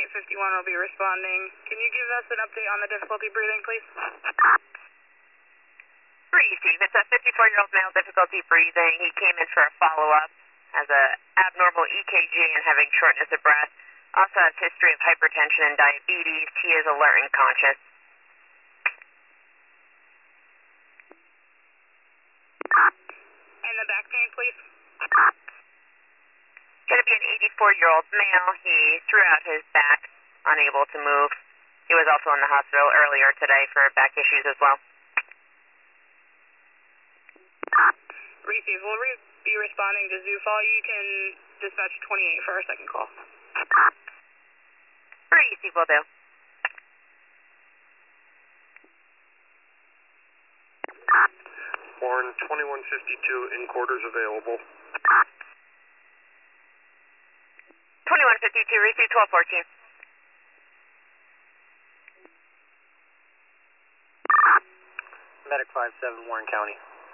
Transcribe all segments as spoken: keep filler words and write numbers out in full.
fifty-one will be responding. Can you give us an update on the difficulty breathing, please? Receive. It's a fifty-four-year-old male, difficulty breathing. He came in for a follow-up, has a abnormal E K G and having shortness of breath. Also has history of hypertension and diabetes. He is alert and conscious. And the back pain, please? Going to be an eighty-four-year-old male. He threw out his back, unable to move. He was also in the hospital earlier today for back issues as well. Receive. We'll re be responding to Zufall. You can dispatch twenty-eight for our second call. Receive will do. Warren, twenty-one fifty-two in quarters available. twenty-one fifty-two, receive twelve fourteen. Medic five seven, Warren County.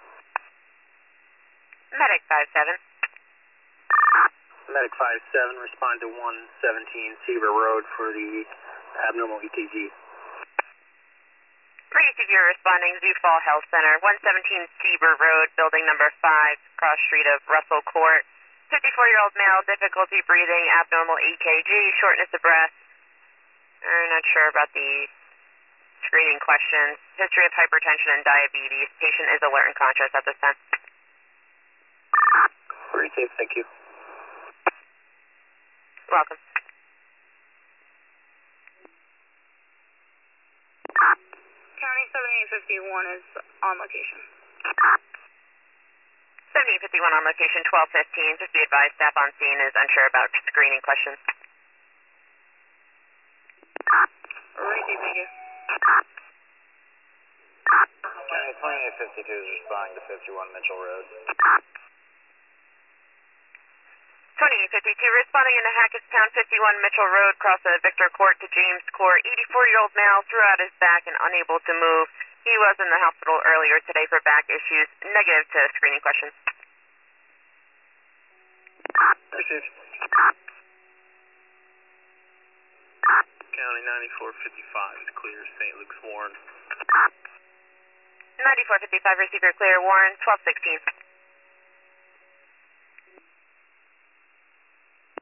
Medic five seven. Medic five seven, respond to one seventeen Seaver Road for the abnormal E K G. Receive, you're responding Zufall Health Center, one seventeen Seaver Road, building number five, cross street of Russell Court. fifty-four-year-old male, difficulty breathing, abnormal E K G, shortness of breath. I'm not sure about the screening questions. History of hypertension and diabetes. Patient is alert and conscious at this time. Receive, thank you. Welcome. County seventy-eight fifty-one is on location. seventy-eight fifty-one on location, twelve fifteen. Just be advised, staff on scene is unsure about screening questions. Receive, thank you. County twenty-eight fifty-two is responding to fifty-one Mitchell Road. twenty-eight fifty-two, responding into Hackettstown, fifty-one Mitchell Road, cross of Victor Court to James Court. eighty-four-year-old male threw out his back and unable to move. He was in the hospital earlier today for back issues. Negative to screening questions. Receive. County ninety-four fifty-five is clear, Saint Luke's Warren. ninety-four fifty-five, receiver clear, Warren, twelve sixteen.